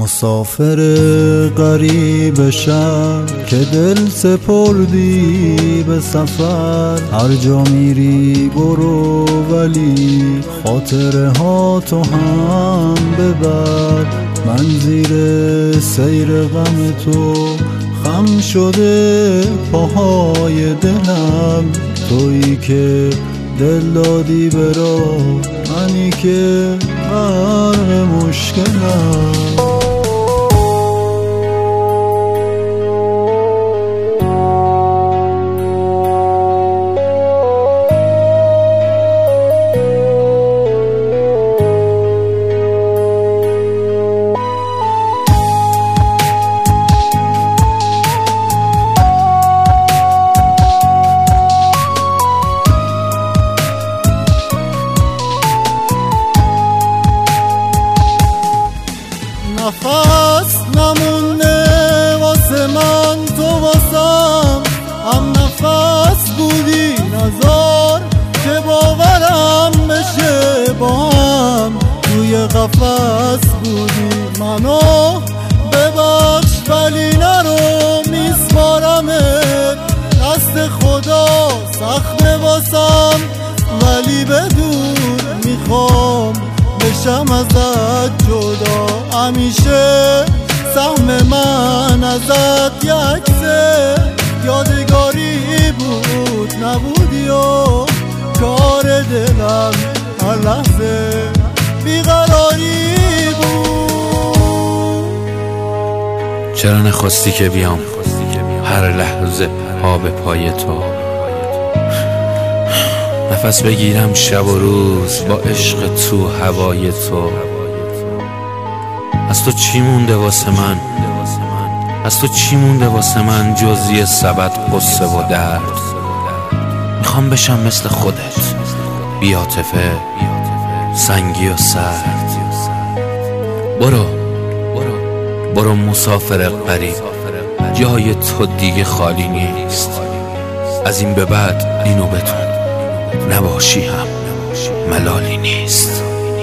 مسافر غریب شب که دل سپردی به سفر، هر جا میری برو ولی خاطره ها تو هم ببر. من زیر سیر غم تو خم شده پاهای دلم، تویی که دل دادی به راه، منی که غرق مشکلم. نفس نمونه واسه من، تو واسم هم نفس بودی. نزار که باورم بشه با هم توی قفس بودی. منو ببخش ولی نرو میسپارمت دست خدا. سخته واسم ولی بدون میخوام بشم ازت جدا. همیشه سهم من ازت یکسه، یادگاری بود نبودی و کار دلم هر لحظه بیقراری بود. چرا نخواستی که بیام هر لحظه پا به پای تو، نفس بگیرم شب و روز با عشق تو هوای تو. از تو چی مونده واسه من، از تو چی مونده واسه من جز یه سبد قصه و درد. میخوام بشم مثل خودت، بی عاطفه سنگی و سرد. برو مسافر غریب، جای تو دیگه خالی نیست. از این به بعد اینو بتون، نباشی هم ملالی نیست.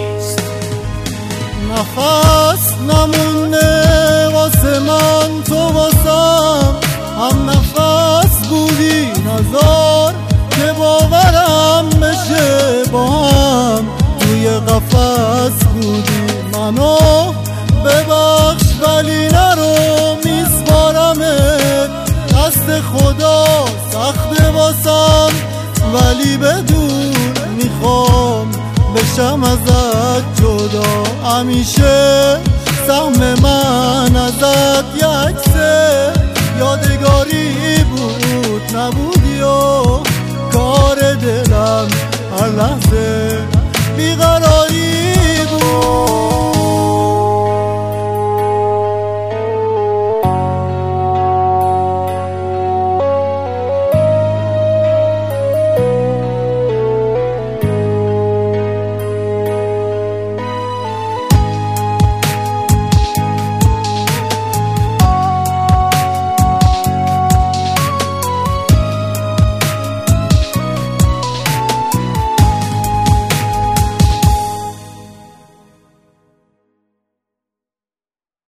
نفس نمونه واسه من، تو واسم هم نفس بودی. نزار که باورم بشه با هم توی قفس بودی. منو ببخش ولی نرو میسپارمت دست خدا. سخته واسم ولی بدون میخوام بشم ازت جدا. همیشه سهم من ازت یکسه، یادگاری بود نبودی و کار دلم هر لحظه بیقراری بود.